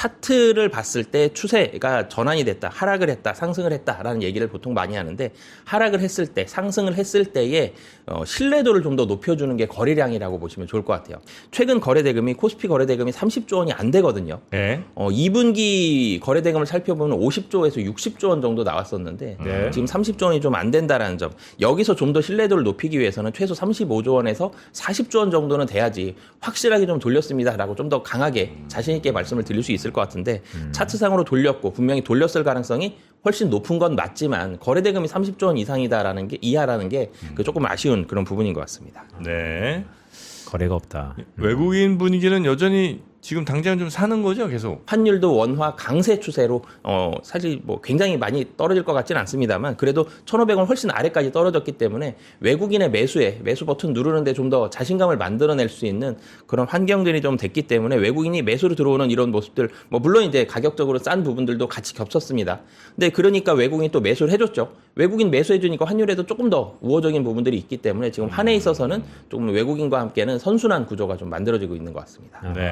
차트를 봤을 때 추세가 전환이 됐다, 하락을 했다, 상승을 했다라는 얘기를 보통 많이 하는데 하락을 했을 때, 상승을 했을 때의 신뢰도를 좀 더 높여주는 게 거래량이라고 보시면 좋을 것 같아요. 최근 거래대금이 코스피 거래대금이 30조 원이 안 되거든요. 2분기 거래대금을 살펴보면 50조에서 60조 원 정도 나왔었는데 지금 30조 원이 좀 안 된다라는 점. 여기서 좀 더 신뢰도를 높이기 위해서는 최소 35조 원에서 40조 원 정도는 돼야지 확실하게 좀 돌렸습니다라고 좀 더 강하게 자신 있게 말씀을 드릴 수 있을 것 같은데 차트상으로 돌렸고 분명히 돌렸을 가능성이 훨씬 높은 건 맞지만 거래대금이 30조 원 이상이다라는 게 이하라는 게 조금 아쉬운 그런 부분인 것 같습니다. 네. 거래가 없다. 외국인 분위기는 여전히 지금 당장 좀 사는 거죠, 계속? 환율도 원화 강세 추세로 사실 뭐 굉장히 많이 떨어질 것 같지는 않습니다만 그래도 1,500원 훨씬 아래까지 떨어졌기 때문에 외국인의 매수 버튼 누르는데 좀 더 자신감을 만들어낼 수 있는 그런 환경들이 좀 됐기 때문에 외국인이 매수로 들어오는 이런 모습들 뭐 물론 이제 가격적으로 싼 부분들도 같이 겹쳤습니다. 근데 그러니까 외국인이 또 매수를 해줬죠. 외국인 매수해주니까 환율에도 조금 더 우호적인 부분들이 있기 때문에 지금 환에 있어서는 조금 외국인과 함께는 선순환 구조가 좀 만들어지고 있는 것 같습니다. 네.